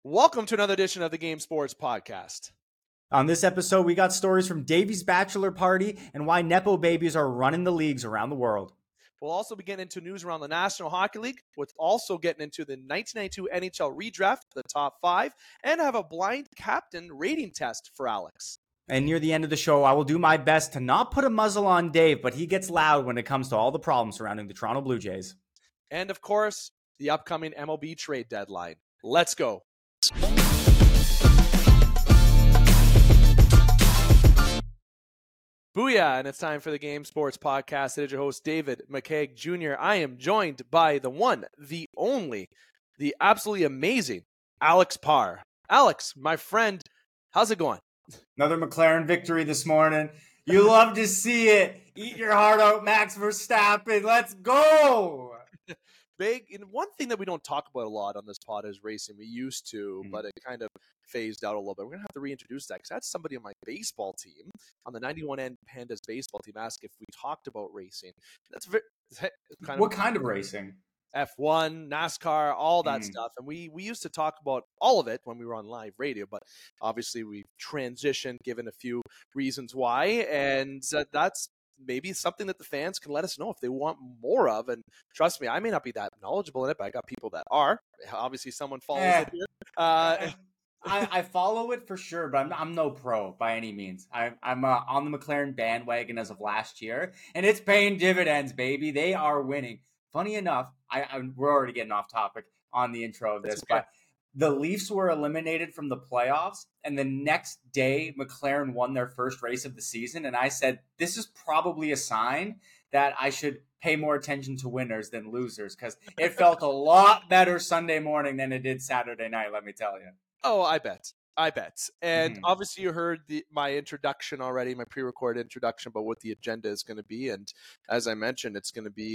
Welcome to another edition of the Game Sports Podcast. On this episode, we got stories from Davey's bachelor party and why Nepo babies are running the leagues around the world. We'll also be getting into news around the National Hockey League, with also getting into the 1992 NHL redraft, the top five, and have a blind captain rating test for Alex. And near the end of the show, I will do my best to not put a muzzle on Dave, but he gets loud when it comes to all the problems surrounding the Toronto Blue Jays. And of course, the upcoming MLB trade deadline. Let's go. Booyah, and it's time for the Game Sports Podcast. It is your host, David McKeag Jr. I am joined by the one, the only, the absolutely amazing Alex Parr. Alex, my friend, how's it going? Another McLaren victory this morning. You love to see it. Eat your heart out, Max Verstappen. Let's go. Big. And one thing that we don't talk about a lot on this pod is racing. We used to, but it kind of phased out a little bit. We're going to have to reintroduce that because I had somebody on my baseball team, on the 91N Pandas baseball team, ask if we talked about racing. That's What kind of racing? F1, NASCAR, all that stuff. And we used to talk about all of it when we were on live radio, but obviously we transitioned given a few reasons why. And that's maybe something that the fans can let us know if they want more of. And trust me, I may not be that knowledgeable in it, but I got people that are. Obviously, someone follows it here. I follow it for sure, but I'm no pro by any means. I'm on the McLaren bandwagon as of last year, and it's paying dividends, baby. They are winning. Funny enough, we're already getting off topic on the intro of this, but the Leafs were eliminated from the playoffs, and the next day, McLaren won their first race of the season, and I said, this is probably a sign that I should pay more attention to winners than losers, because it felt a lot better Sunday morning than it did Saturday night, let me tell you. Oh, I bet. And obviously you heard my introduction already, my pre-recorded introduction about what the agenda is going to be. And as I mentioned, it's going to be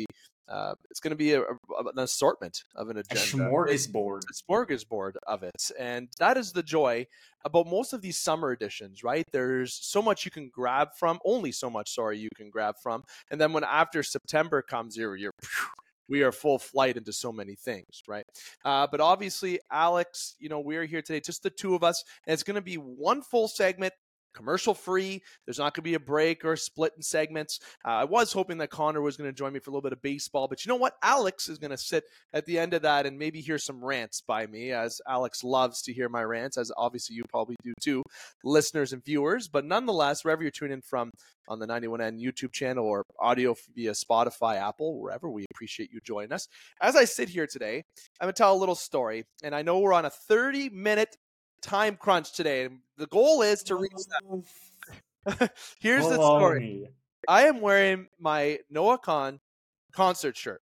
an assortment of an agenda. A smorgasbord of it. And that is the joy about most of these summer editions, right? There's so much you can grab from, only so much, you can grab from. And then when after September comes, we are full flight into so many things, right? But obviously, Alex, we are here today, just the two of us, and it's going to be one full segment, commercial free. There's not going to be a break or a split in segments. I was hoping that Connor was going to join me for a little bit of baseball, but you know what? Alex is going to sit at the end of that and maybe hear some rants by me, as Alex loves to hear my rants, as obviously you probably do too, listeners and viewers. But nonetheless, wherever you're tuning in from on the 91N YouTube channel or audio via Spotify, Apple, wherever, we appreciate you joining us. As I sit here today, I'm going to tell a little story, and I know we're on a 30-minute time crunch today. The goal is to reach that. Here's the story. I am wearing my Noah Khan concert shirt.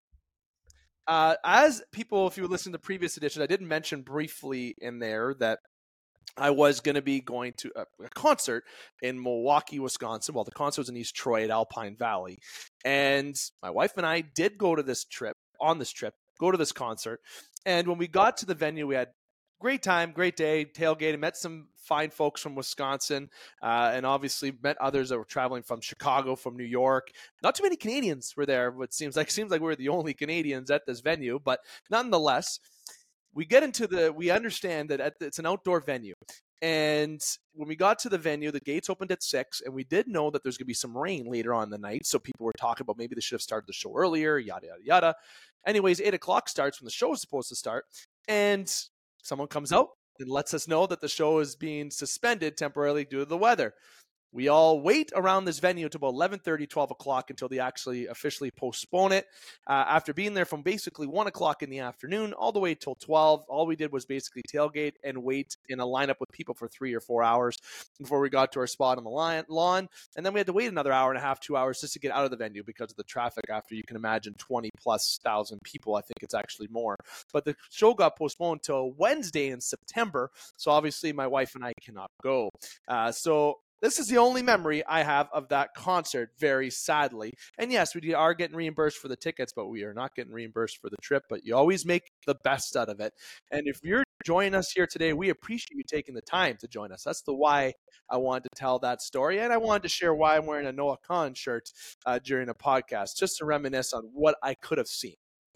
As people, if you listen to previous editions, I did mention briefly in there that I was going to be going to a concert in Milwaukee, Wisconsin. Well, the concert was in East Troy at Alpine Valley. And my wife and I did go to this trip, go to this concert. And when we got to the venue, we had great time, great day, tailgating, met some fine folks from Wisconsin, and obviously met others that were traveling from Chicago, from New York. Not too many Canadians were there, but it seems like we're the only Canadians at this venue. But nonetheless, we understand that it's an outdoor venue. And when we got to the venue, the gates opened at 6, and we did know that there's going to be some rain later on in the night. So people were talking about maybe they should have started the show earlier, yada, yada, yada. Anyways, 8 o'clock starts when the show is supposed to start. And someone comes out and lets us know that the show is being suspended temporarily due to the weather. We all wait around this venue until about 11:30, 12 o'clock until they actually officially postpone it. After being there from basically 1 o'clock in the afternoon all the way till 12, all we did was basically tailgate and wait in a lineup with people for 3 or 4 hours before we got to our spot on the lawn. And then we had to wait another hour and a half, 2 hours just to get out of the venue because of the traffic after, you can imagine, 20,000+ people. I think it's actually more. But the show got postponed till Wednesday in September. So obviously my wife and I cannot go. So this is the only memory I have of that concert, very sadly. And yes, we are getting reimbursed for the tickets, but we are not getting reimbursed for the trip. But you always make the best out of it. And if you're joining us here today, we appreciate you taking the time to join us. That's the why I wanted to tell that story. And I wanted to share why I'm wearing a Noah Khan shirt during a podcast, just to reminisce on what I could have seen.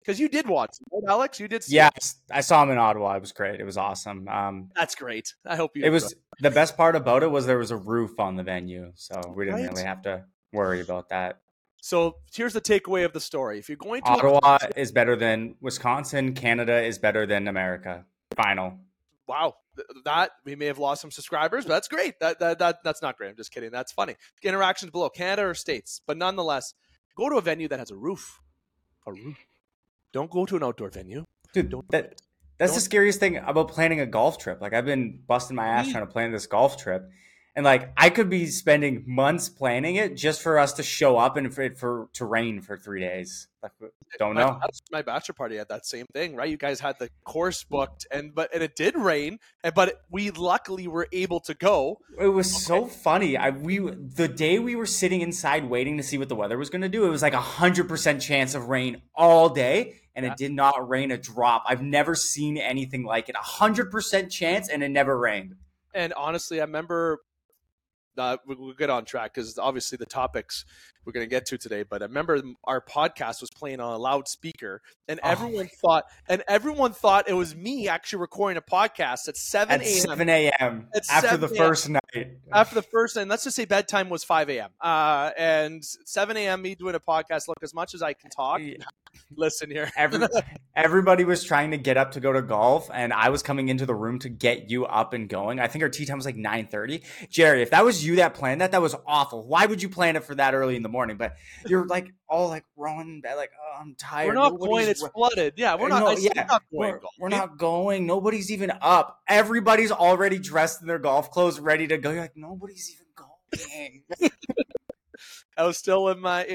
Because you did watch, right, Alex? You did see Yeah, it. I saw him in Ottawa. It was great. It was awesome. That's great. I hope you It enjoy. was the best part about it was there was a roof on the venue, so we didn't Right. really have to worry about that. So here's the takeaway of the story. If you're going to a Ottawa concert, is better than Wisconsin. Canada is better than America. Final. wow, that we may have lost some subscribers, but that's great. That's not great. I'm just kidding. That's funny. Interactions below, Canada or states, but nonetheless, go to a venue that has a roof. A roof. Don't go to an outdoor venue. Dude, Don't do it. that's the Don't scariest thing about planning a golf trip. Like I've been busting my ass me. trying to plan this golf trip. And like I could be spending months planning it just for us to show up and for it to rain for 3 days. Like don't know. My bachelor party had that same thing, right? You guys had the course booked, and it did rain, but we luckily were able to go. It was so funny. The day we were sitting inside waiting to see what the weather was going to do, it was like 100% chance of rain all day, and it did not rain a drop. I've never seen anything like it. 100% chance, and it never rained. And honestly, I remember we'll get on track because obviously the topics we're going to get to today. But I remember our podcast was playing on a loudspeaker, and everyone thought it was me actually recording a podcast at 7 a.m. 7 a.m. after the first night. After the first, and let's just say bedtime was 5 a.m. And 7 a.m. me doing a podcast. Look, as much as I can talk, listen here. Everybody was trying to get up to go to golf, and I was coming into the room to get you up and going. I think our tee time was like 9:30. Jerry, if that was you that planned that was awful. Why would you plan it for that early in the morning? But you're like all like rolling in bed, like, oh, I'm tired. We're not going. It's flooded. Yeah, we're not. We're not going. Nobody's even up. Everybody's already dressed in their golf clothes, ready to go. You're like, nobody's even going. I was still in my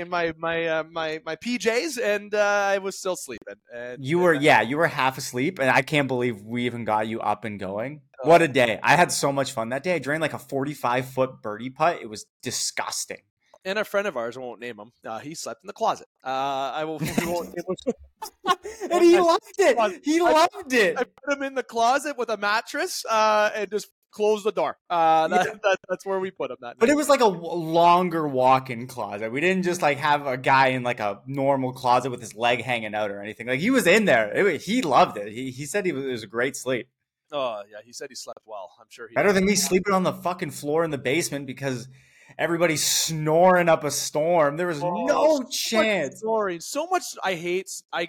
PJs, and I was still sleeping. And you were half asleep, and I can't believe we even got you up and going. What a day! I had so much fun that day. I drained like a 45-foot birdie putt. It was disgusting. And a friend of ours, I won't name him. He slept in the closet. I will. And he loved it. He loved it. I put him in the closet with a mattress, and just close the door. That's where we put him that night. But it was like a longer walk-in closet. We didn't just like have a guy in like a normal closet with his leg hanging out or anything. Like he was in there. He loved it. He said it was a great sleep. Oh yeah, he said he slept well. I'm sure he better than me sleeping on the fucking floor in the basement because everybody's snoring up a storm. There was no chance. Snoring. So much I hate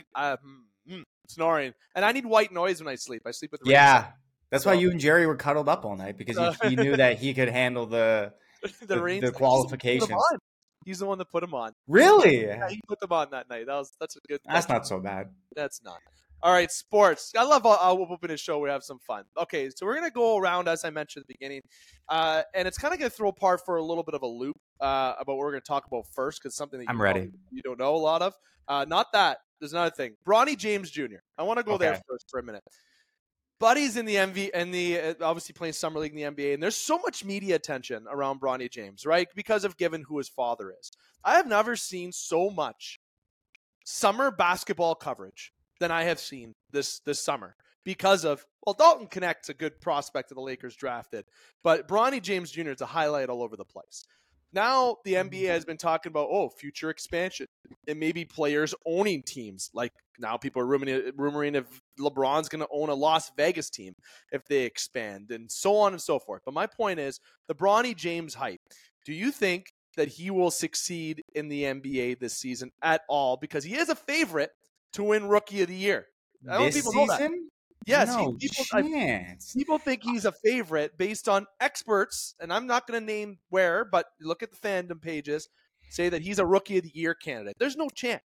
snoring, and I need white noise when I sleep. I sleep with That's why you and Jerry were cuddled up all night because he knew that he could handle the qualifications. He's the one that put him on. Really? Yeah, he put them on that night. That's a good. That's not so bad. That's not. All right, sports. I love how we'll open a show. We have some fun. Okay, so we're gonna go around as I mentioned at the beginning, and it's kind of gonna throw apart for a little bit of a loop about what we're gonna talk about first because something that I'm ready. You don't know a lot of. Not that. There's another thing. Bronny James Jr. I want to go there first for a minute. Buddy's in the MV and the obviously playing summer league in the NBA, and there's so much media attention around Bronny James, right? Because of given who his father is. I have never seen so much summer basketball coverage than I have seen this summer because of Dalton Connect's a good prospect that the Lakers drafted, but Bronny James Jr. is a highlight all over the place. Now the NBA has been talking about future expansion and maybe players owning teams. Like now people are rumoring if LeBron's going to own a Las Vegas team if they expand and so on and so forth. But my point is the Bronny James hype. Do you think that he will succeed in the NBA this season at all? Because he is a favorite to win Rookie of the Year. I don't think people know that. Yes, people think he's a favorite based on experts, and I'm not going to name where, but look at the fandom pages, say that he's a Rookie of the Year candidate. There's no chance.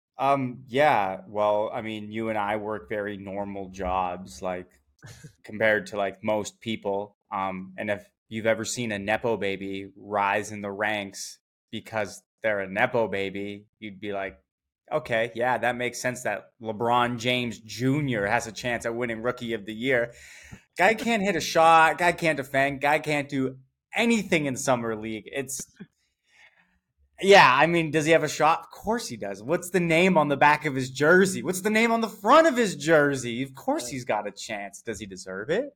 Yeah. Well, I mean, you and I work very normal jobs, like compared to like most people. And if you've ever seen a Nepo baby rise in the ranks because they're a Nepo baby, you'd be like, okay, yeah, that makes sense that LeBron James Jr. has a chance at winning Rookie of the Year. Guy can't hit a shot. Guy can't defend. Guy can't do anything in Summer League. I mean, does he have a shot? Of course he does. What's the name on the back of his jersey? What's the name on the front of his jersey? Of course he's got a chance. Does he deserve it?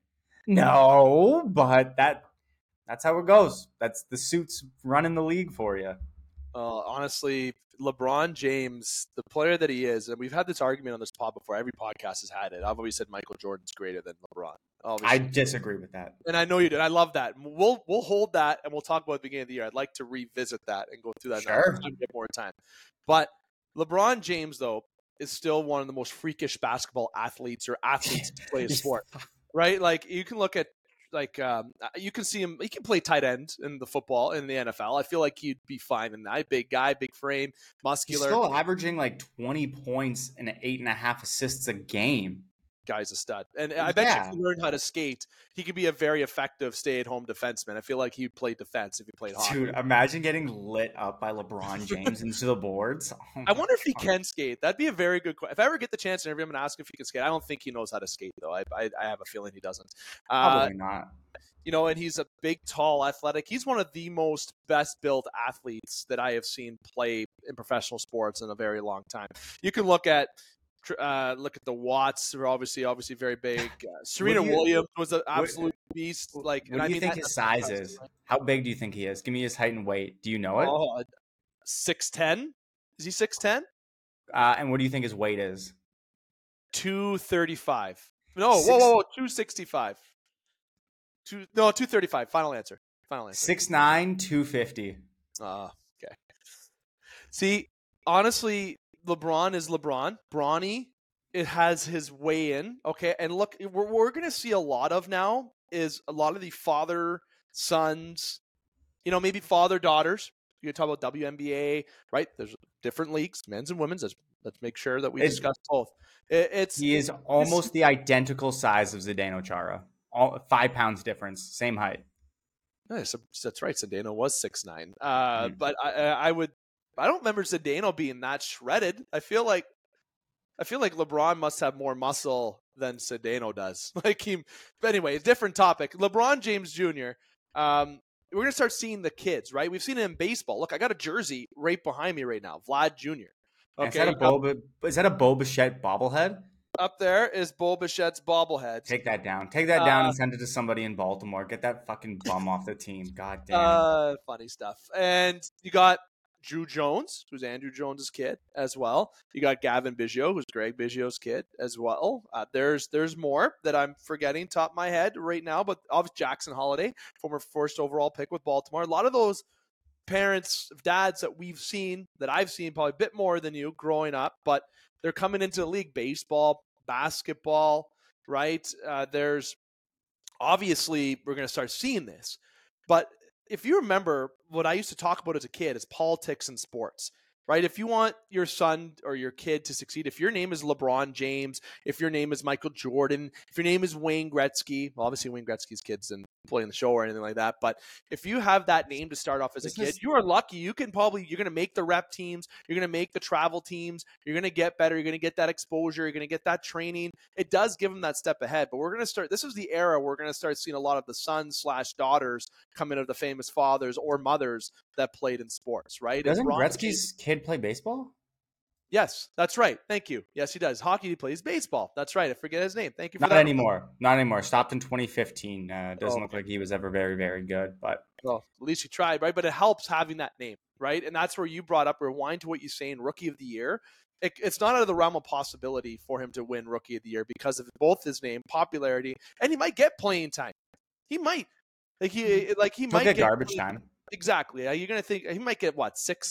No, but that's how it goes. That's the suits running the league for you. Honestly, LeBron James, the player that he is, and we've had this argument on this pod before. Every podcast has had it. I've always said Michael Jordan's greater than LeBron. I Obviously, disagree with that. and I know you did. I love that. We'll hold that, and we'll talk about the beginning of the year. I'd like to revisit that and go through that now. Sure. Time to get more time. But LeBron James, though, is still one of the most freakish basketball athletes or athletes to play a sport, right? Like you can look at you can see him. He can play tight end in the football in the NFL. I feel like he'd be fine in that. Big guy, big frame, He's muscular. still averaging like 20 points and 8.5 assists a game. Guy's a stud. And I bet you if he learned how to skate, he could be a very effective stay-at-home defenseman. I feel like he'd play defense if he played hockey. Dude, imagine getting lit up by LeBron James into the boards. Oh I wonder if he can skate. That'd be a very good question. If I ever get the chance to interview him and ask if he can skate, I don't think he knows how to skate, though. I have a feeling he doesn't. Probably not. You know, and he's a big, tall, athletic. He's one of the most best-built athletes that I have seen play in professional sports in a very long time. You can look at the Watts, who are obviously very big. Serena Williams was an absolute beast. Like, what do you think his size is? How big do you think he is? Give me his height and weight. Do you know it? 6'10". Is he 6'10"? And what do you think his weight is? 235. No, whoa, 265. 235. Final answer. 6'9", 250. Okay. See, honestly, LeBron is LeBron. Bronny, it has his way in. Okay, and look, we're going to see a lot of now is a lot of the father sons, maybe father daughters. You can talk about WNBA, right? There's different leagues, men's and women's. Let's make sure that we discuss both. He is almost the identical size of Zdeno Chara. 5 pounds difference, same height. Nice. That's right. Zdeno was 6'9". But I don't remember Zdeno being that shredded. I feel like LeBron must have more muscle than Zdeno does. But anyway, different topic. LeBron James Jr. We're gonna start seeing the kids, right? We've seen it in baseball. Look, I got a jersey right behind me right now, Vlad Jr. Okay, is that a Bo Bichette bobblehead? Up there is Bo Bichette's bobblehead. Take that down. Take that down and send it to somebody in Baltimore. Get that fucking bum off the team. God damn. Funny stuff. And you got Drew Jones, who's Andrew Jones' kid as well. You got Gavin Biggio, who's Greg Biggio's kid as well. There's more that I'm forgetting top of my head right now, but obviously Jackson Holiday, former first overall pick with Baltimore. A lot of those parents, dads that I've seen probably a bit more than you growing up, but they're coming into the league. Baseball, basketball, right? There's obviously we're going to start seeing this. But if you remember what I used to talk about as a kid is politics and sports, right? If you want your son or your kid to succeed, if your name is LeBron James, if your name is Michael Jordan, if your name is Wayne Gretzky, well, obviously Wayne Gretzky's kids and playing the show or anything like that. But if you have that name to start off as a kid, you are lucky. You're going to make the rep teams. You're going to make the travel teams. You're going to get better. You're going to get that exposure. You're going to get that training. It does give them that step ahead. But we're going to start. This is the era we're going to start seeing a lot of the sons/daughters come in of the famous fathers or mothers that played in sports, right? Doesn't Gretzky's kid play baseball? Yes, that's right. Thank you. Yes, he does. Hockey, he plays baseball. That's right. I forget his name. Thank you for that. Not anymore. Stopped in 2015. Doesn't look like he was ever very, very good. But well, at least he tried, right? But it helps having that name, right? And that's where you brought up, rewind to what you're saying, Rookie of the Year. It's not out of the realm of possibility for him to win Rookie of the Year because of both his name, popularity, and he might get playing time. He might. He might get garbage time. Exactly. You're going to think he might get,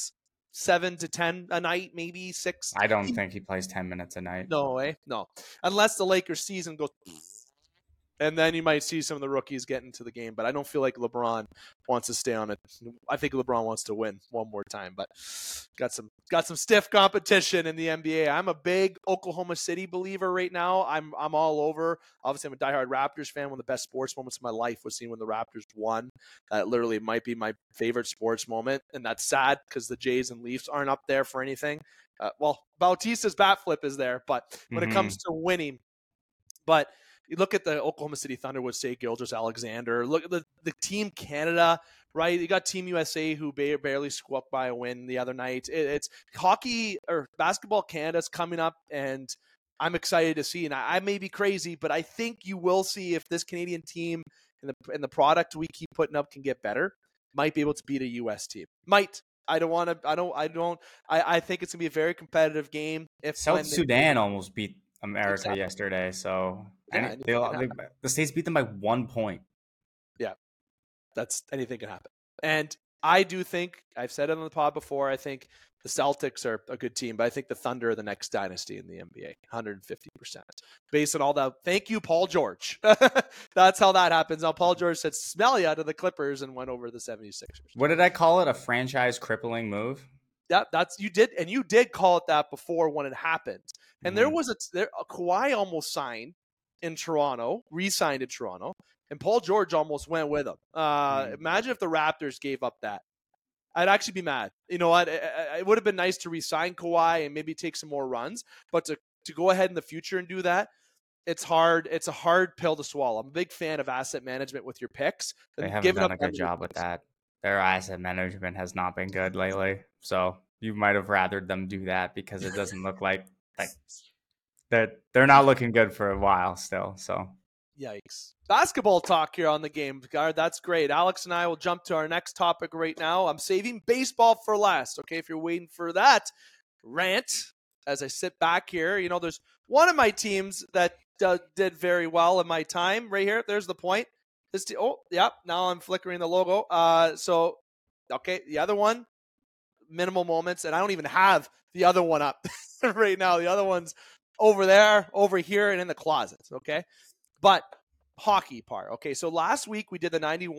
7 to 10 a night, maybe 6. I don't think he plays 10 minutes a night. No way. No. Unless the Lakers season goes, and then you might see some of the rookies get into the game. But I don't feel like LeBron wants to stay on it. I think LeBron wants to win one more time. But got some stiff competition in the NBA. I'm a big Oklahoma City believer right now. I'm all over. Obviously, I'm a diehard Raptors fan. One of the best sports moments of my life was seeing when the Raptors won. That literally might be my favorite sports moment, and that's sad because the Jays and Leafs aren't up there for anything. Bautista's bat flip is there, but when it comes to winning, but you look at the Oklahoma City Thunder with, say, Gilgeous-Alexander. Look at the Team Canada, right? You got Team USA who barely squeaked by a win the other night. It's hockey or basketball Canada's coming up, and I'm excited to see. And I may be crazy, but I think you will see if this Canadian team and the product we keep putting up can get better, might be able to beat a U.S. team. Might. I don't want to. I think it's gonna be a very competitive game. South Sudan almost beat America Exactly. yesterday, so Yeah, anything can happen. the States beat them by 1 point. Yeah, that's anything can happen. And I do think I've said it on the pod before. I think the Celtics are a good team, but I think the Thunder are the next dynasty in the NBA, 150%. Based on all that, thank you, Paul George. That's how that happens. Now, Paul George said, "Smell ya" to the Clippers and went over the 76ers. What did I call it? A franchise crippling move? Yeah, you did call it that before when it happened. And there was a Kawhi almost signed in Toronto, re-signed in Toronto, and Paul George almost went with him. Imagine if the Raptors gave up that. I'd actually be mad. You know what? It would have been nice to re-sign Kawhi and maybe take some more runs, but to go ahead in the future and do that, it's hard. It's a hard pill to swallow. I'm a big fan of asset management with your picks. They haven't done a good job with that. Their asset management has not been good lately. So you might have rathered them do that because it doesn't look like they're not looking good for a while still. So yikes. Basketball talk here on the Game Guard. That's great. Alex and I will jump to our next topic right now. I'm saving baseball for last. Okay, if you're waiting for that rant, as I sit back here, you know, there's one of my teams that did very well in my time right here. There's the point. Now I'm flickering the logo. Okay, the other one, minimal moments, and I don't even have the other one up right now. The other one's over there, over here, and in the closet. Okay, but hockey part. Okay, so last week we did the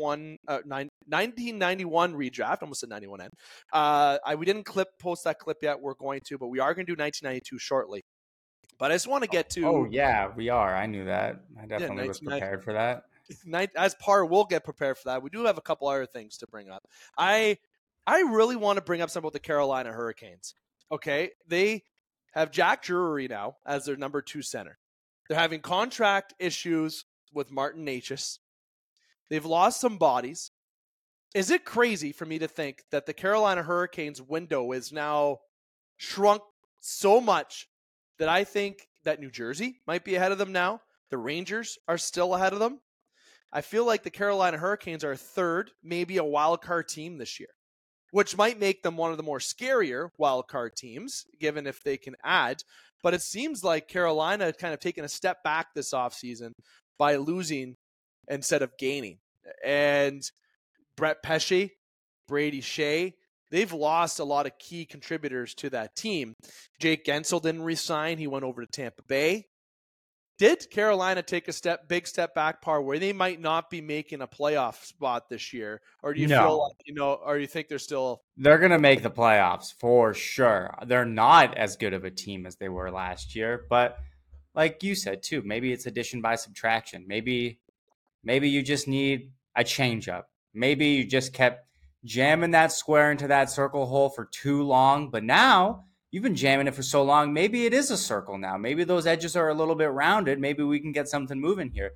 1991 redraft. Almost said 91N. We didn't post that clip yet. We're going to, but we are going to do 1992 shortly. But I just want to get to. Oh yeah, we are. I knew that. I definitely was prepared for that. As par, we'll get prepared for that. We do have a couple other things to bring up. I really want to bring up something about the Carolina Hurricanes. Okay, they have Jack Drury now as their number 2 center. They're having contract issues with Martin Necas. They've lost some bodies. Is it crazy for me to think that the Carolina Hurricanes window is now shrunk so much that I think that New Jersey might be ahead of them now? The Rangers are still ahead of them. I feel like the Carolina Hurricanes are third, maybe a wild card team this year, which might make them one of the more scarier wild card teams, given if they can add. But it seems like Carolina had kind of taken a step back this offseason by losing instead of gaining. And Brett Pesce, Brady Shea, they've lost a lot of key contributors to that team. Jake Gensel didn't resign. He went over to Tampa Bay. Did Carolina take a big step back, Par, where they might not be making a playoff spot this year? Or do you feel like, or you think they're going to make the playoffs for sure. They're not as good of a team as they were last year, but like you said too, maybe it's addition by subtraction. Maybe you just need a change up. Maybe you just kept jamming that square into that circle hole for too long, but now you've been jamming it for so long. Maybe it is a circle now. Maybe those edges are a little bit rounded. Maybe we can get something moving here.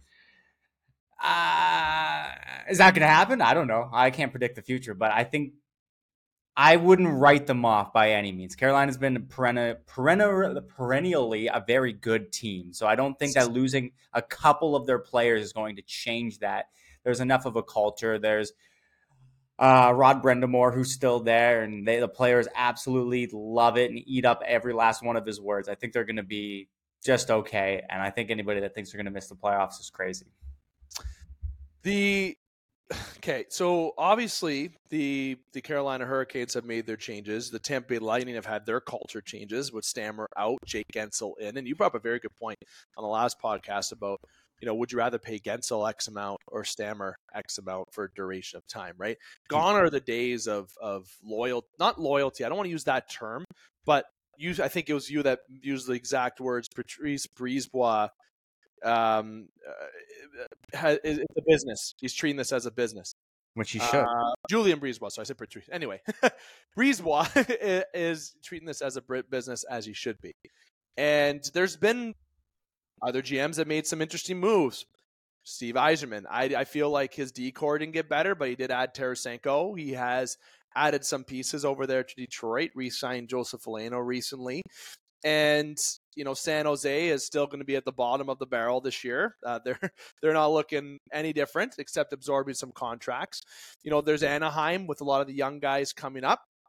Is that going to happen? I don't know. I can't predict the future, but I think I wouldn't write them off by any means. Carolina's been perennially a very good team. So I don't think that losing a couple of their players is going to change that. There's enough of a culture. There's Rod Brindamore, who's still there, and the players absolutely love it and eat up every last one of his words. I think they're going to be just okay, and I think anybody that thinks they're going to miss the playoffs is crazy. Okay, so obviously the Carolina Hurricanes have made their changes. The Tampa Bay Lightning have had their culture changes with Stammer out, Jake Gensel in, and you brought up a very good point on the last podcast about, would you rather pay Gensel X amount or Stammer X amount for a duration of time, right? Gone are the days of not loyalty. I don't want to use that term, but I think it was you that used the exact words. Patrice Brisebois it's a business. He's treating this as a business. Which he should. Julien Brisebois. So I said Patrice. Anyway, Brisebois is treating this as a business as he should be. And there's been other GMs that made some interesting moves. Steve Yzerman. I feel like his D-core didn't get better, but he did add Tarasenko. He has added some pieces over there to Detroit, re-signed Joseph Foligno recently. And, San Jose is still going to be at the bottom of the barrel this year. They're not looking any different except absorbing some contracts. There's Anaheim with a lot of the young guys coming up.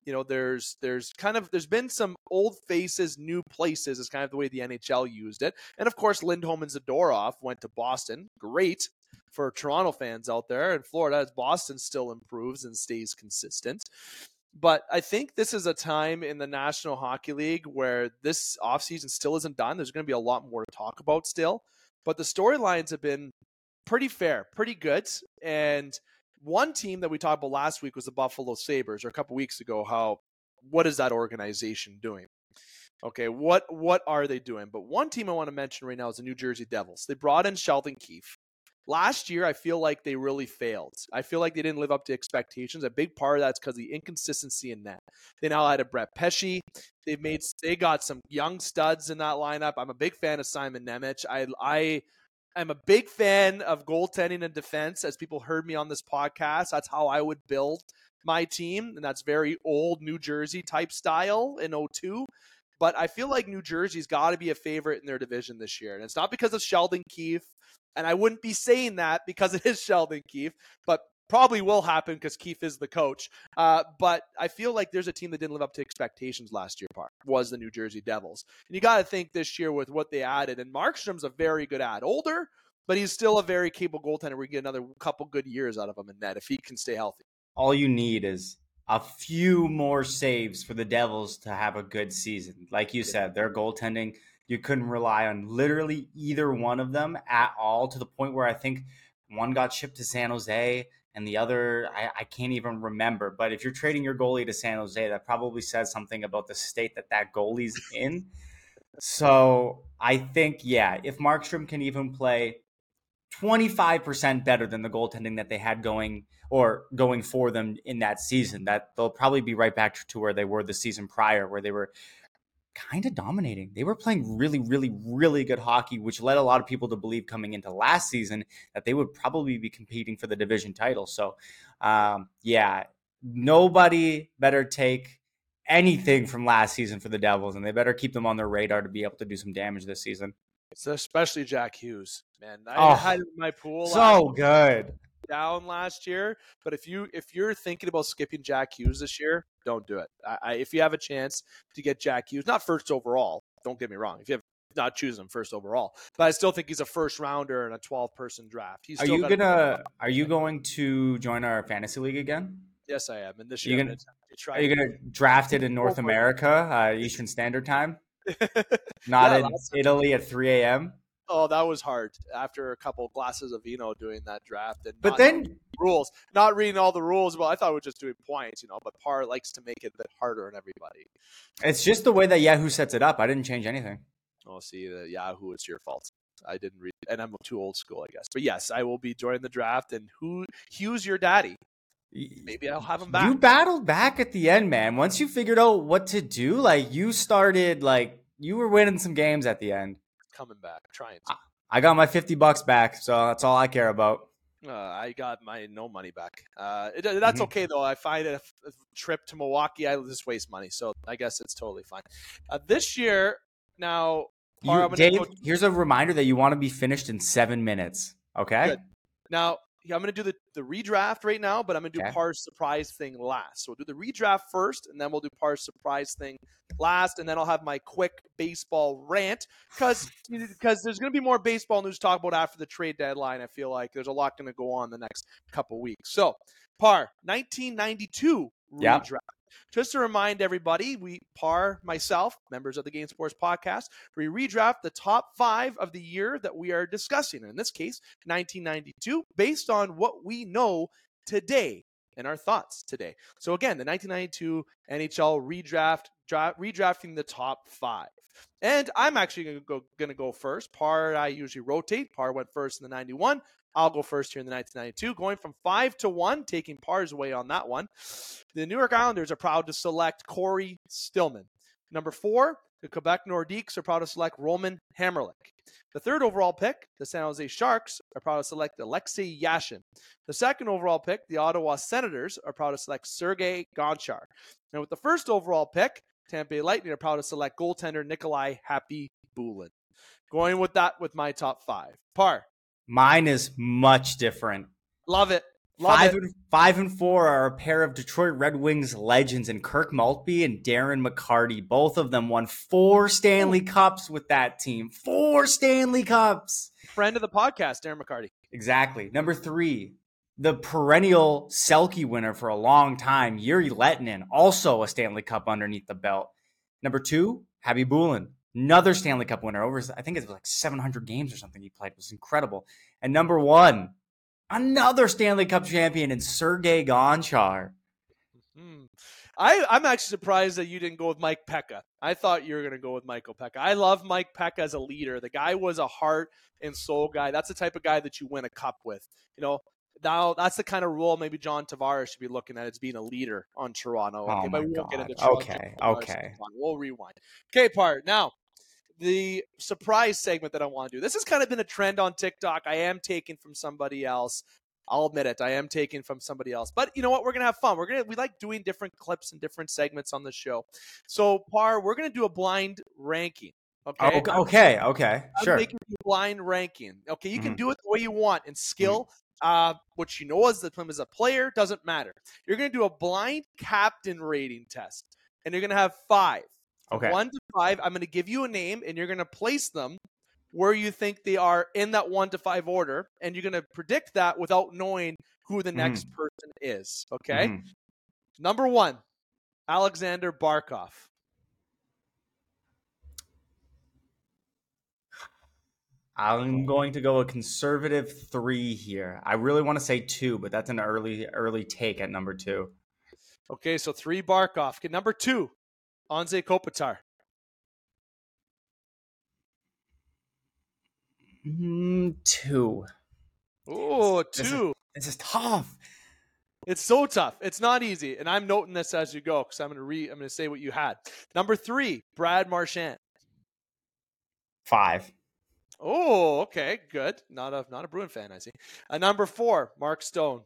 there's been some old faces, new places is kind of the way the NHL used it. And of course, Lindholm and Zadorov went to Boston. Great for Toronto fans out there in Florida as Boston still improves and stays consistent. But I think this is a time in the National Hockey League where this offseason still isn't done. There's going to be a lot more to talk about still. But the storylines have been pretty fair, pretty good. And one team that we talked about last week was the Buffalo Sabres, or a couple weeks ago. What is that organization doing? Okay, what are they doing? But one team I want to mention right now is the New Jersey Devils. They brought in Sheldon Keefe. Last year, I feel like they really failed. I feel like they didn't live up to expectations. A big part of that's because of the inconsistency in net. They now had a Brett Pesce. They got some young studs in that lineup. I'm a big fan of Simon Nemec. I'm a big fan of goaltending and defense. As people heard me on this podcast, that's how I would build my team, and that's very old New Jersey type style in 02. But I feel like New Jersey's got to be a favorite in their division this year, and it's not because of Sheldon Keefe. And I wouldn't be saying that because it is Sheldon Keefe, but probably will happen because Keefe is the coach. But I feel like there's a team that didn't live up to expectations last year, was the New Jersey Devils. And you got to think this year with what they added. And Markstrom's a very good add. Older, but he's still a very capable goaltender. We get another couple good years out of him in net if he can stay healthy. All you need is a few more saves for the Devils to have a good season. Like you said, their goaltending, you couldn't rely on literally either one of them at all, to the point where I think one got shipped to San Jose and the other, I can't even remember. But if you're trading your goalie to San Jose, that probably says something about the state that goalie's in. So I think, if Markstrom can even play 25% better than the goaltending that they had going for them in that season, that they'll probably be right back to where they were the season prior, where they were kind of dominating. They were playing really, really, really good hockey, which led a lot of people to believe coming into last season that they would probably be competing for the division title. So, nobody better take anything from last season for the Devils, and they better keep them on their radar to be able to do some damage this season. So especially Jack Hughes, man. I had him in my pool. So good. Down last year, but if you're thinking about skipping Jack Hughes this year, don't do it. If you have a chance to get Jack Hughes, not first overall, don't get me wrong. If you have not choosing him first overall, but I still think he's a first rounder in a 12-person draft. Are you going to join our fantasy league again? Yes, I am. And this year, are you gonna draft it in North America, Eastern Standard Time, not in Italy at 3 a.m.? Oh, that was hard after a couple of glasses of vino doing that draft. But then not reading all the rules. Well, I thought we were just doing points, but Parr likes to make it a bit harder on everybody. It's just the way that Yahoo sets it up. I didn't change anything. Oh, see, the Yahoo, it's your fault. I didn't read it, and I'm too old school, I guess. But yes, I will be joining the draft. And Hugh's your daddy? Maybe I'll have him back. You battled back at the end, man. Once you figured out what to do, you started, you were winning some games at the end. Coming back, trying to. I got my $50 back, so that's all I care about. I got my no money back. That's okay though. I find a trip to Milwaukee, I just waste money, so I guess it's totally fine. This year, now, Dave, here's a reminder that you want to be finished in 7 minutes. Okay. Good. Now, I'm going to do the redraft right now, but I'm going to do Parr's surprise thing last. So we'll do the redraft first, and then we'll do Parr's surprise thing last, and then I'll have my quick baseball rant because there's going to be more baseball news to talk about after the trade deadline. I feel like there's a lot going to go on the next couple weeks. So, Parr, 1992 redraft. Just to remind everybody, Parr, myself, members of the Game Sports Podcast, we redraft the top 5 of the year that we are discussing. In this case, 1992, based on what we know today and our thoughts today. So again, the 1992 NHL redrafting the top 5. And I'm actually going to go first. Parr and I usually rotate. Parr went first in the 91. I'll go first here in the 1992, going from 5 to 1, taking Parr's away on that one. The New York Islanders are proud to select Corey Stillman. Number 4, the Quebec Nordiques are proud to select Roman Hamrlik. The 3rd overall pick, the San Jose Sharks, are proud to select Alexei Yashin. The 2nd overall pick, the Ottawa Senators, are proud to select Sergei Gonchar. And with the 1st overall pick, Tampa Bay Lightning are proud to select goaltender Nikolai Happy Bulin. Going with that with my top 5. Parr. Mine is much different. Love it. Love it. 5-4 are a pair of Detroit Red Wings legends in Kirk Maltby and Darren McCarty. Both of them won 4 Stanley Cups with that team. 4 Stanley Cups. Friend of the podcast, Darren McCarty. Exactly. Number 3, the perennial Selke winner for a long time, Yuri Lettinen, also a Stanley Cup underneath the belt. Number 2, Khabibulin, another Stanley Cup winner. I think it was like 700 games or something he played. It was incredible. And number 1, another Stanley Cup champion in Sergei Gonchar. I'm actually surprised that you didn't go with Mike Peca. I thought you were going to go with Michael Peca. I love Mike Peca as a leader. The guy was a heart and soul guy. That's the type of guy that you win a cup with. Now that's the kind of role maybe John Tavares should be looking at as being a leader on Toronto. Okay, but we won't get into Toronto. Okay. We'll rewind. Okay, Part. Now, the surprise segment that I want to do. This has kind of been a trend on TikTok. I am taking from somebody else. I'll admit it. I am taking from somebody else. But you know what? We're going to have fun. We like doing different clips and different segments on the show. So, Par, we're going to do a blind ranking. Okay. Okay. Sure. I'm making a blind ranking. Okay. You can do it the way you want. And skill, which you know as a player, doesn't matter. You're going to do a blind captain rating test. And you're going to have 5. Okay. 1 to 5. I'm going to give you a name, and you're going to place them where you think they are in that 1 to 5 order, and you're going to predict that without knowing who the next person is. Okay. Number 1, Alexander Barkov. I'm going to go a conservative 3 here. I really want to say 2, but that's an early take at number 2. Okay, so 3 Barkov. Okay, number 2, Anze Kopitar. 2. Oh, 2. This is tough. It's so tough. It's not easy, and I'm noting this as you go because I'm going to say what you had. Number 3, Brad Marchand. 5. Oh, okay, good. Not a Bruin fan, I see. Number 4, Mark Stone.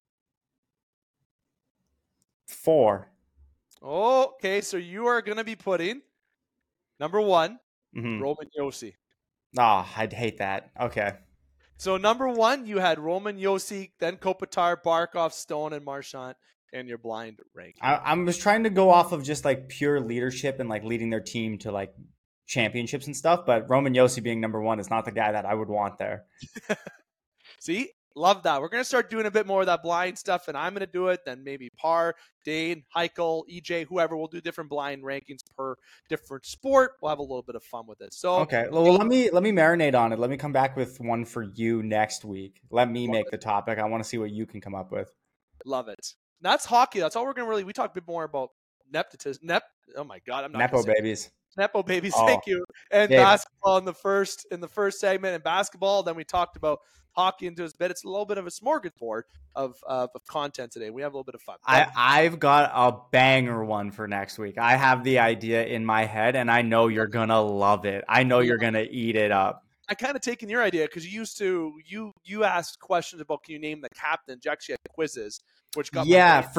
4. Oh, okay, so you are going to be putting number 1, Roman Josi. Oh, I'd hate that. Okay. So number 1, you had Roman Josi, then Kopitar, Barkov, Stone, and Marchand in your blind rank. I was trying to go off of just like pure leadership and like leading their team to like championships and stuff, but Roman Josi being number 1 is not the guy that I would want there. See? Love that. We're going to start doing a bit more of that blind stuff, and I'm going to do it. Then maybe Par, Dane, Heichel, EJ, whoever will do different blind rankings per different sport. We'll have a little bit of fun with it. So okay, well, let me marinate on it. Let me come back with one for you next week. Let me make the topic. I want to see what you can come up with. Love it. That's hockey. That's all we're going to we talk a bit more about nepotism. Oh my God, I'm not Nepo babies. Nepo babies. Thank you. And basketball in the first segment, and basketball. Then we talked about hockey into his bit. It's a little bit of a smorgasbord of content today. We have a little bit of fun. I've got a banger one for next week. I have the idea in my head, and I know you're gonna love it. I know you're gonna eat it up. I kind of taken your idea because you asked questions about can you name the captain. You actually had quizzes, which got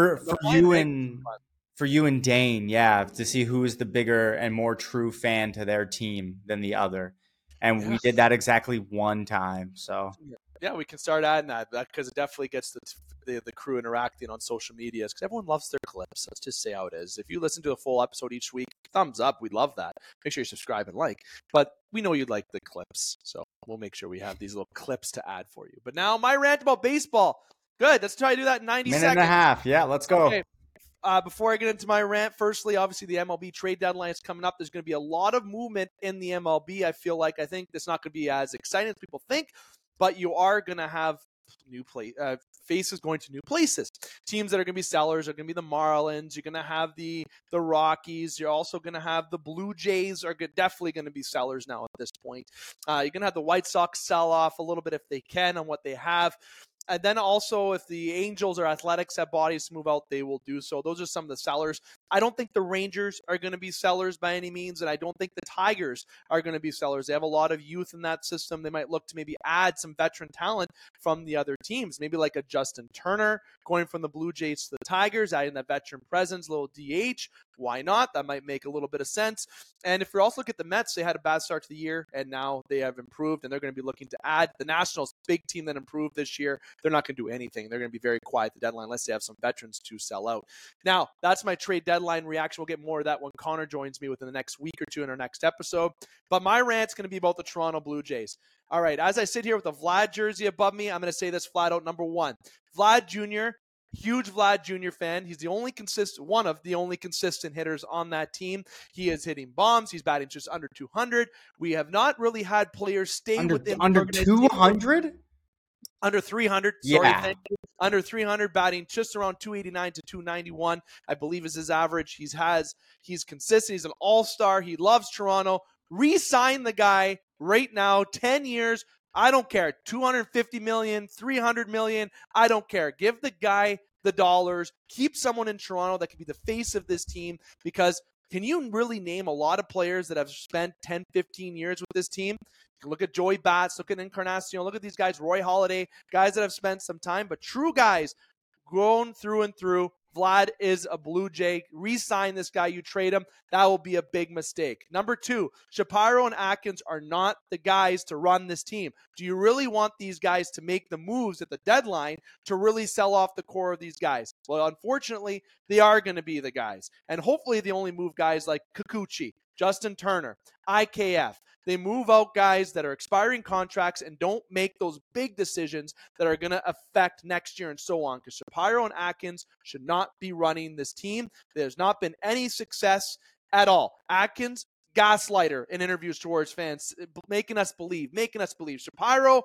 for you and Dane, to see who is the bigger and more true fan to their team than the other. And we did that exactly one time. So yeah, we can start adding that because it definitely gets the crew interacting on social media because everyone loves their clips. Let's just say how it is. If you listen to a full episode each week, thumbs up. We'd love that. Make sure you subscribe and like. But we know you'd like the clips, so we'll make sure we have these little clips to add for you. But now my rant about baseball. Good. Let's try to do that in 90 seconds. Minute and a half. Yeah, let's go. Okay. Before I get into my rant, firstly, obviously the MLB trade deadline is coming up. There's going to be a lot of movement in the MLB. I think it's not going to be as exciting as people think, but you are going to have new faces going to new places. Teams that are going to be sellers are going to be the Marlins. You're going to have the Rockies. You're also going to have the Blue Jays are definitely going to be sellers now at this point. You're going to have the White Sox sell off a little bit if they can on what they have. And then also, if the Angels or Athletics have bodies to move out, they will do so. Those are some of the sellers. I don't think the Rangers are going to be sellers by any means, and I don't think the Tigers are going to be sellers. They have a lot of youth in that system. They might look to maybe add some veteran talent from the other teams, maybe like a Justin Turner going from the Blue Jays to the Tigers, adding that veteran presence, little DH. Why not? That might make a little bit of sense. And if you also look at the Mets, they had a bad start to the year, and now they have improved, and they're going to be looking to add the Nationals. big team that improved this year. They're not going to do anything. They're going to be very quiet at the deadline unless they have some veterans to sell out. Now, that's my trade deadline reaction. We'll get more of that when Connor joins me within the next week or two in our next episode. But my rant's going to be about the Toronto Blue Jays. All right, as I sit here with the Vlad jersey above me, I'm going to say this flat out. Number one, Vlad Jr., huge Vlad Jr. fan. He's one of the only consistent hitters on that team. He is hitting bombs. He's batting just under 200. We have not really had players stay within under 200? Under 300. Sorry, thank you. Under 300, batting just around 289 to 291, I believe is his average. He's consistent. He's an all-star. He loves Toronto. Re-sign the guy right now, 10 years. I don't care. 250 million, 300 million. I don't care. Give the guy the dollars. Keep someone in Toronto that can be the face of this team, because can you really name a lot of players that have spent 10, 15 years with this team? You can look at Joey Bats, look at Encarnacion, look at these guys, Roy Halladay, guys that have spent some time, but true guys grown through and through. Vlad is a Blue Jay. Re-sign this guy. You trade him. That will be a big mistake. Number two, Shapiro and Atkins are not the guys to run this team. Do you really want these guys to make the moves at the deadline to really sell off the core of these guys? Well, unfortunately, they are going to be the guys. And hopefully they only move guys like Kikuchi, Justin Turner, IKF. They move out guys that are expiring contracts and don't make those big decisions that are going to affect next year and so on. Because Shapiro and Atkins should not be running this team. There's not been any success at all. Atkins, gaslighter in interviews towards fans, making us believe. Shapiro,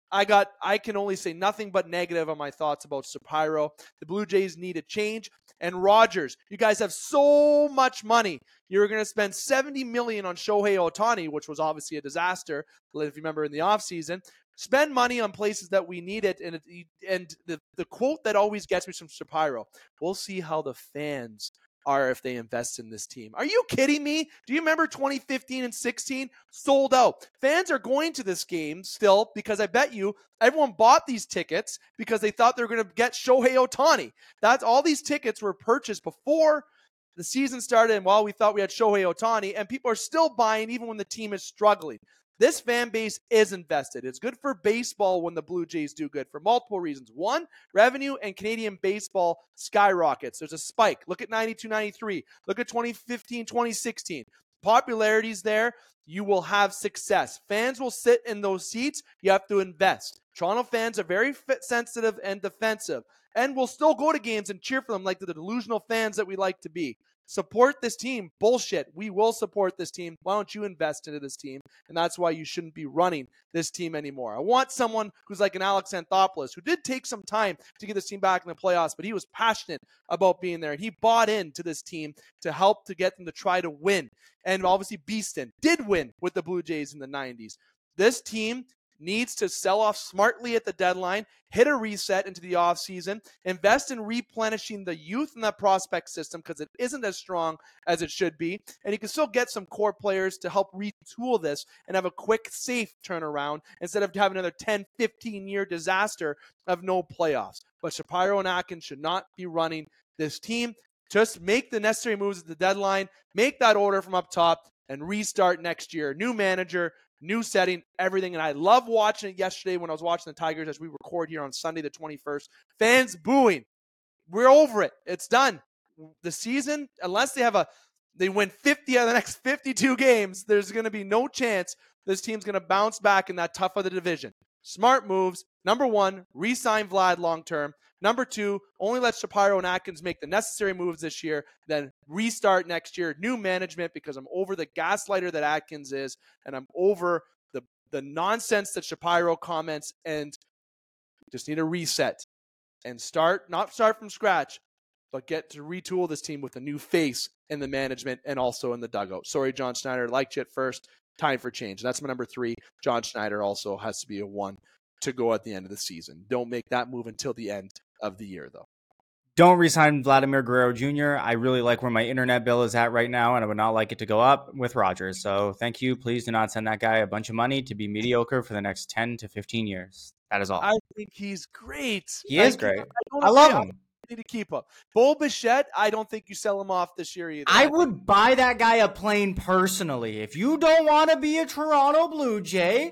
I can only say nothing but negative on my thoughts about Shapiro. The Blue Jays need a change. And Rogers, you guys have so much money. You're going to spend $70 million on Shohei Ohtani, which was obviously a disaster, if you remember in the offseason. Spend money on places that we need it. And the quote that always gets me from Shapiro, we'll see how the fans are if they invest in this team. Are you kidding me? Do you remember 2015 and 16? Sold out. Fans are going to this game still because I bet you everyone bought these tickets because they thought they were going to get Shohei Ohtani. That's all. These tickets were purchased before the season started and while we thought we had Shohei Ohtani, and people are still buying even when the team is struggling. This fan base is invested. It's good for baseball when the Blue Jays do good for multiple reasons. One, revenue and Canadian baseball skyrockets. There's a spike. Look at 92-93. Look at 2015-2016. Popularity's there. You will have success. Fans will sit in those seats. You have to invest. Toronto fans are very sensitive and defensive, and will still go to games and cheer for them like the delusional fans that we like to be. Support this team. Bullshit. We will support this team. Why don't you invest into this team? And that's why you shouldn't be running this team anymore. I want someone who's like an Alex Anthopoulos, who did take some time to get this team back in the playoffs, but he was passionate about being there, and he bought into this team to help to get them to try to win. And obviously Beeston did win with the Blue Jays in the 90s. This team needs to sell off smartly at the deadline, hit a reset into the offseason, invest in replenishing the youth in that prospect system because it isn't as strong as it should be. And you can still get some core players to help retool this and have a quick, safe turnaround instead of having another 10, 15-year disaster of no playoffs. But Shapiro and Atkins should not be running this team. Just make the necessary moves at the deadline, make that order from up top, and restart next year. New manager, new setting, everything. And I love watching it yesterday when I was watching the Tigers as we record here on Sunday the 21st. Fans booing. We're over it. It's done. The season, unless they win 50 out of the next 52 games, there's going to be no chance this team's going to bounce back in that tough of the division. Smart moves. Number one, re-sign Vlad long-term. Number two, only let Shapiro and Atkins make the necessary moves this year, then restart next year. New management, because I'm over the gaslighter that Atkins is, and I'm over the nonsense that Shapiro comments, and just need a reset and not start from scratch, but get to retool this team with a new face in the management and also in the dugout. Sorry, John Schneider, liked you at first. Time for change. That's my number three. John Schneider also has to be a one to go at the end of the season. Don't make that move until the end of the year, though. Don't resign Vladimir Guerrero Jr. I really like where my internet bill is at right now, and I would not like it to go up with Rogers. So thank you. Please do not send that guy a bunch of money to be mediocre for the next 10 to 15 years. That is all. I think he's great. He is great. I love him. Need to keep up. Bo Bichette, I don't think you sell him off this year either. I would buy that guy a plane personally. If you don't want to be a Toronto Blue Jay,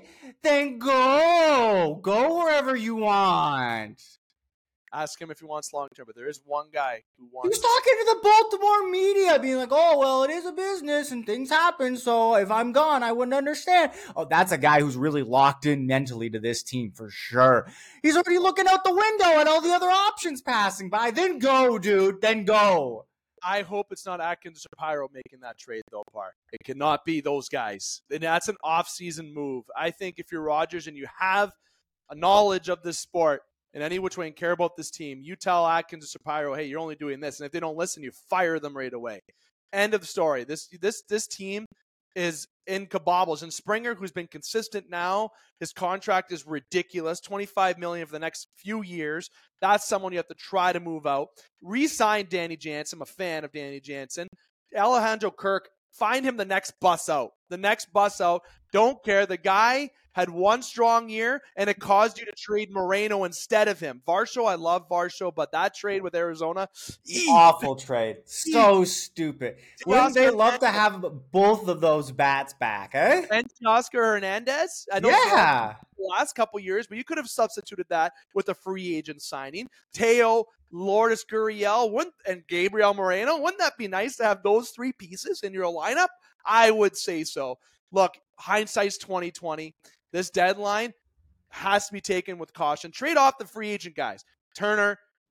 then go wherever you want. Ask him if he wants long term, but there is one guy who He wants. was talking to the Baltimore media, being like, "Oh, well, it is a business and things happen. So if I'm gone, I wouldn't understand." Oh, that's a guy who's really locked in mentally to this team for sure. He's already looking out the window at all the other options passing by. Then go, dude. Then go. I hope it's not Atkins or Pyro making that trade, though, Par. It cannot be those guys. And that's an off-season move. I think if you're Rodgers and you have a knowledge of this sport in any which way and care about this team, you tell Atkins or Pyro, hey, you're only doing this. And if they don't listen, you fire them right away. End of the story. This team is in kabobbles. And Springer, who's been consistent now, his contract is ridiculous, $25 million for the next few years. That's someone you have to try to move out. Re-sign Danny Jansen. I'm a fan of Danny Jansen. Alejandro Kirk, find him the next bus out. The next bus out. Don't care. The guy had one strong year, and it caused you to trade Moreno instead of him. Varsho, I love Varsho, but that trade with Arizona, awful trade. So stupid. Wouldn't they love to have both of those bats back, eh? And Oscar Hernandez? I know Yeah. the last couple years, but you could have substituted that with a free agent signing. Teo, Lourdes Gurriel, and Gabriel Moreno. Wouldn't that be nice to have those three pieces in your lineup? I would say so. Look, hindsight's 2020. This deadline has to be taken with caution. Trade off the free agent guys. Turner,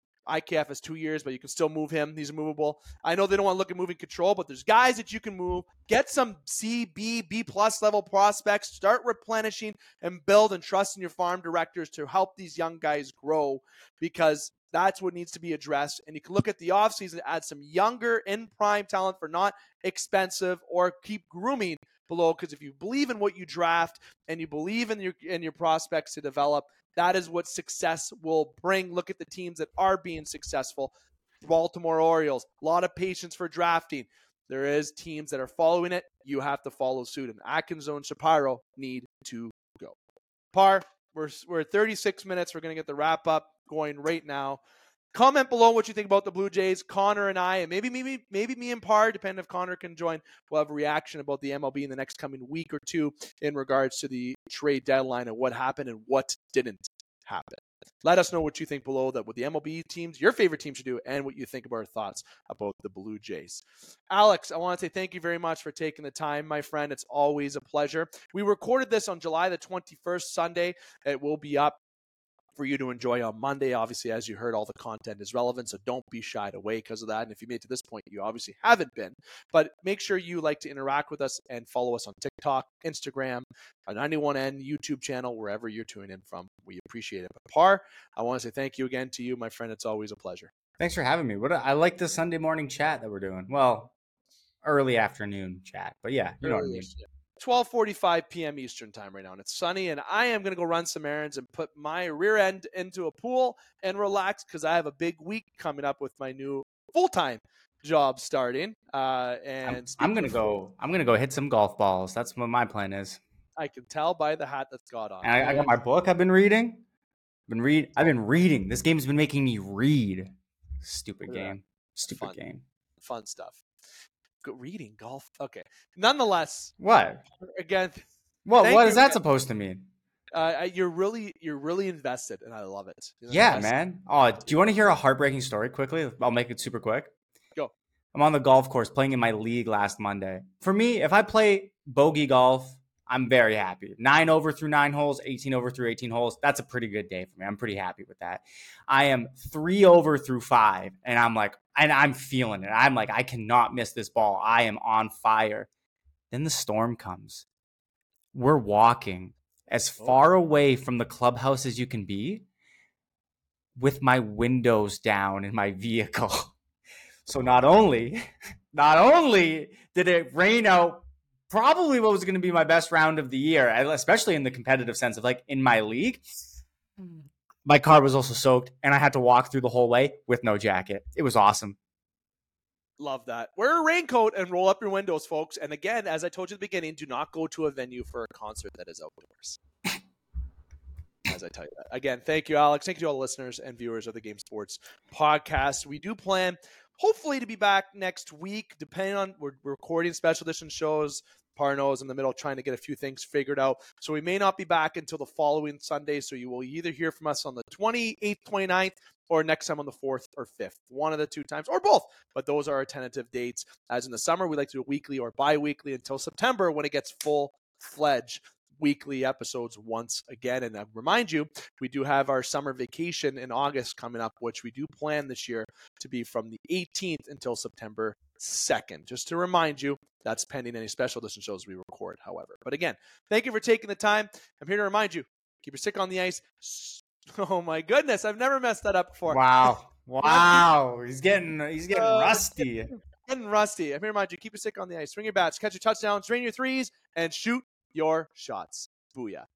IKF has 2 years, but you can still move him. He's movable. I know they don't want to look at moving control, but there's guys that you can move. Get some C, B plus level prospects. Start replenishing and build and trust in your farm directors to help these young guys grow, because that's what needs to be addressed. And you can look at the offseason to add some younger in prime talent for not expensive, or keep grooming below. Because if you believe in what you draft and you believe in your prospects to develop, that is what success will bring. Look at the teams that are being successful. Baltimore Orioles, a lot of patience for drafting. There is teams that are following it. You have to follow suit. And Atkins and Shapiro need to go. Par, we're at 36 minutes. We're going to get the wrap up going right now. Comment below what you think about the Blue Jays. Connor and I, and maybe me and Par, depending if Connor can join, we'll have a reaction about the MLB in the next coming week or two in regards to the trade deadline and what happened and what didn't happen. Let us know what you think below, that what the MLB teams, your favorite team, should do, and what you think about our thoughts about the Blue Jays. Alex, I want to say thank you very much for taking the time, my friend. It's always a pleasure. We recorded this on July the 21st, Sunday. It will be up for you to enjoy on Monday. Obviously, as you heard, all the content is relevant, so don't be shied away because of that. And if you made it to this point, you obviously haven't been. But make sure you like to interact with us and follow us on TikTok, Instagram, our 91N YouTube channel, wherever you're tuning in from. We appreciate it. But Par, I want to say thank you again to you, my friend. It's always a pleasure. Thanks for having me. I like the Sunday morning chat that we're doing. Well, early afternoon chat, but yeah, you know what I mean. 12:45 p.m. Eastern time right now, and it's sunny, and I am going to go run some errands and put my rear end into a pool and relax, because I have a big week coming up with my new full-time job starting. And I'm gonna go hit some golf balls. That's what my plan is. I can tell by the hat that's got on. And I got my book. I've been reading. I've been reading. This game's been making me read. Stupid game. Stupid game. Fun stuff. Reading golf. Okay. Nonetheless. What? Again. What is that supposed to mean? You're really invested, and I love it. Yeah, man. Oh, do you want to hear a heartbreaking story quickly? I'll make it super quick. Go. I'm on the golf course playing in my league last Monday. For me, if I play bogey golf, I'm very happy. 9 over through 9 holes, 18 over through 18 holes. That's a pretty good day for me. I'm pretty happy with that. I am 3 over through 5, and I'm feeling it. I'm like, I cannot miss this ball. I am on fire. Then the storm comes. We're walking as far away from the clubhouse as you can be with my windows down in my vehicle. So not only did it rain out probably what was going to be my best round of the year, especially in the competitive sense of like in my league, my car was also soaked, and I had to walk through the whole way with no jacket. It was awesome. Love that. Wear a raincoat and roll up your windows, folks. And again, as I told you at the beginning, do not go to a venue for a concert that is outdoors. As I tell you that. Again, thank you, Alex. Thank you to all the listeners and viewers of the Game Sports podcast. We do plan, hopefully, to be back next week, depending on, we're recording special edition shows Parno's in the middle trying to get a few things figured out. So we may not be back until the following Sunday. So you will either hear from us on the 28th, 29th, or next time on the 4th or 5th. One of the two times, or both. But those are our tentative dates. As in the summer, we like to do weekly or bi-weekly until September when it gets full-fledged weekly episodes once again. And I remind you, we do have our summer vacation in August coming up, which we do plan this year to be from the 18th until September 2nd. Just to remind you, that's pending any special edition shows we record, however. But again, thank you for taking the time. I'm here to remind you, keep your stick on the ice. Oh my goodness, I've never messed that up before. Wow. He's getting rusty. Getting rusty. I'm here to remind you, keep your stick on the ice, swing your bats, catch your touchdowns, drain your threes, and shoot your shots. Booyah.